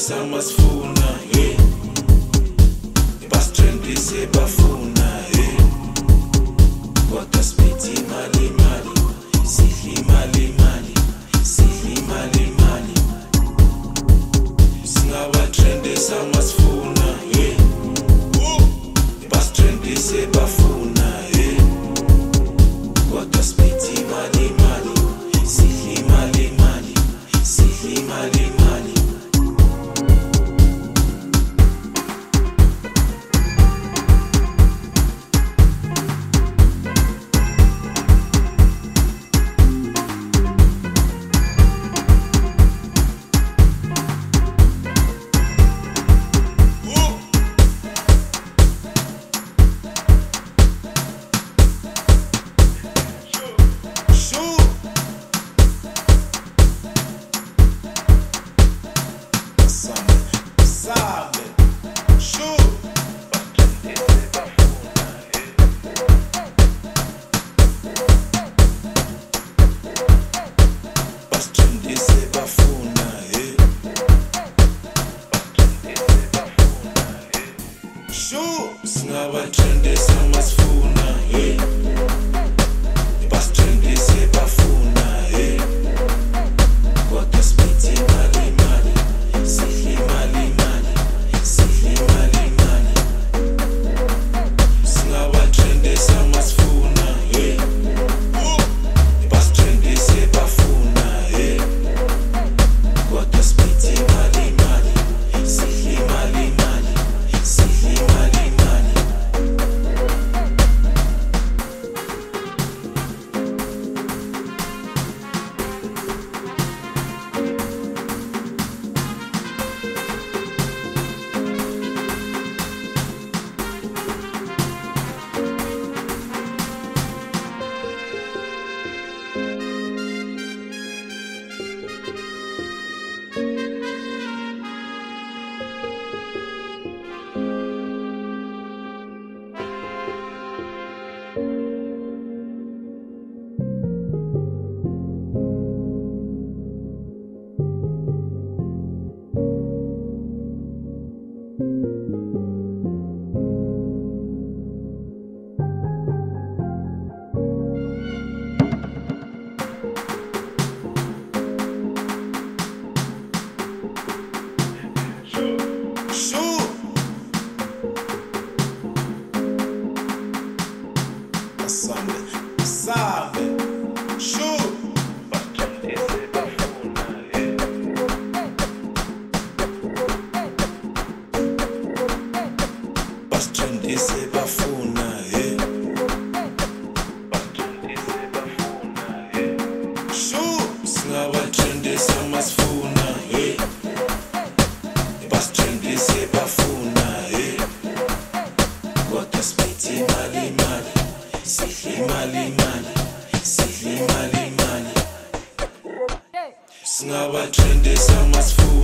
samasifuna basitrendise bafuna kodwa sibithi imali imali sidla imali imali sidla imali imali singabatrendisa samasifuna basitrendise bafuna kodwa sibithi imali imali sidla imali imali sidla imali imali. Singabatrendisa samasifuna basitrendise bafuna kodwa sibithi imali imali sidla imali imali sidla imali imali singabatrendisa samasifuna basitrendise bafuna kodwa sibithi imali imali sidla imali imali sidla imali imali. Basitrendise bafuna singabatrendisa samasifuna basitrendise bafuna kodwa sibithi imali imali sidla imali imali sidla imali imali singabatrendisa samasifuna